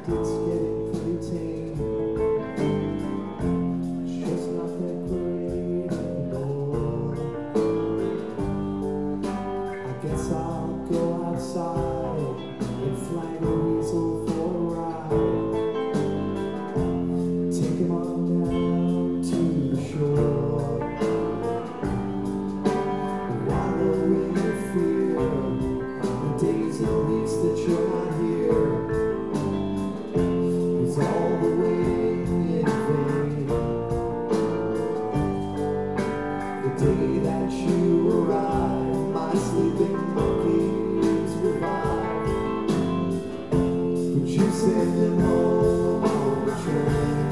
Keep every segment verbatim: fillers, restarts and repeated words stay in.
fact, it's getting pretty tame. It's just not that great anymore. I guess I'll go outside and flag a weasel for a ride. Take him on down to the shore. Wallow in your fear. The days at least that you're not here. It's all the waiting in vain. The day that you arrive, my sleeping monkeys revive. But you send them home on the train.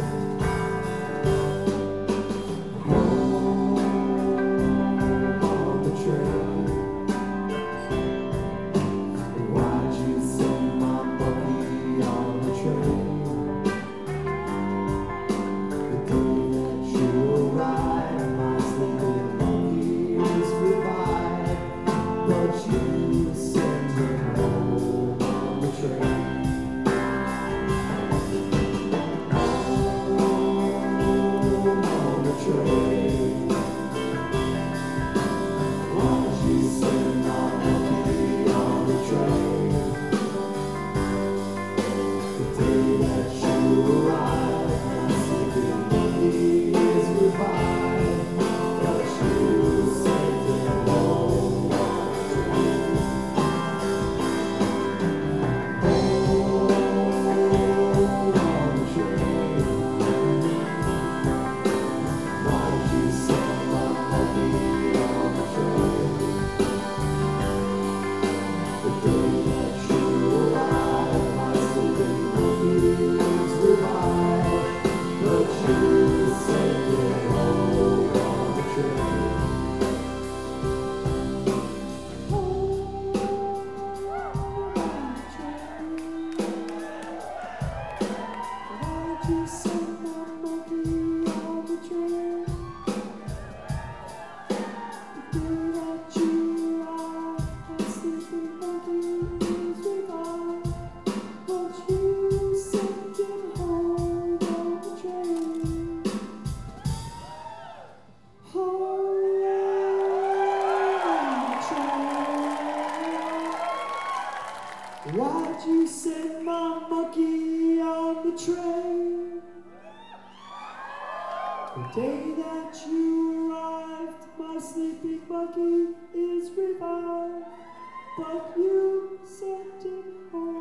Home on the train. Why'd you send my monkey on the train? The day that you arrive, my sleeping monkeys revive. But you send him home on the train. Home on the train. Why'd you send my monkey on the train? The day that you arrive, my sleeping monkeys revive. But you sent them home on the train. Home on the train. Why'd you send my monkey on the train? The day that you arrive, my sleeping monkeys revive. But you sent them home on the train. Why'd you send my monkey on the train? The day that you arrive, my sleeping monkeys revive. But you sent him home on the train. Home on the train. Why'd you send my monkey on the train? The day that you arrived, my sleeping monkey is revived. But you sent him home.